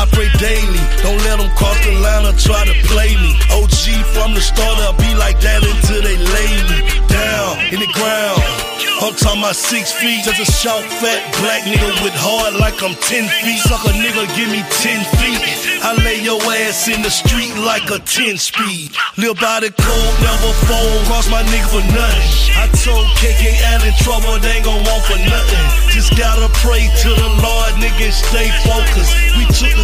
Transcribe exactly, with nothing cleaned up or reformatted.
I pray daily, don't let them cross the line or try to play me. O G from the start, I'll be like that until they lay me down in the ground. I'm talking about six feet, just a short, fat black nigga with heart like I'm ten feet. Suck a nigga, give me ten feet. I lay your ass in the street like a ten speed. Live by the code, never fold, cross my nigga for nothing. I told K K L in trouble, they ain't gon' want for nothing. Just gotta pray to the Lord, nigga, and stay focused. We took the